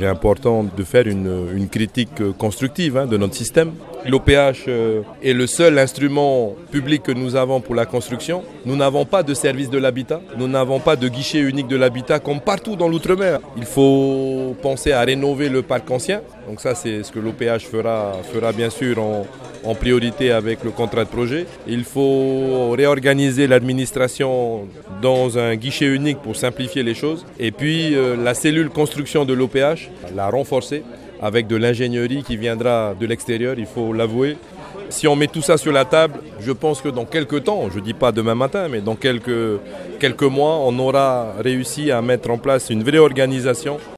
il est important de faire une critique constructive de notre système. L'OPH est le seul instrument public que nous avons pour la construction. Nous n'avons pas de service de l'habitat, nous n'avons pas de guichet unique de l'habitat comme partout dans l'outre-mer. Il faut penser à rénover le parc ancien. Donc ça, c'est ce que l'OPH fera bien sûr en priorité avec le contrat de projet. Il faut réorganiser l'administration dans un guichet unique pour simplifier les choses. Et puis la cellule construction de l'OPH, la renforcer avec de l'ingénierie qui viendra de l'extérieur, il faut l'avouer. Si on met tout ça sur la table, je pense que dans quelques temps, je ne dis pas demain matin, mais dans quelques mois, on aura réussi à mettre en place une vraie organisation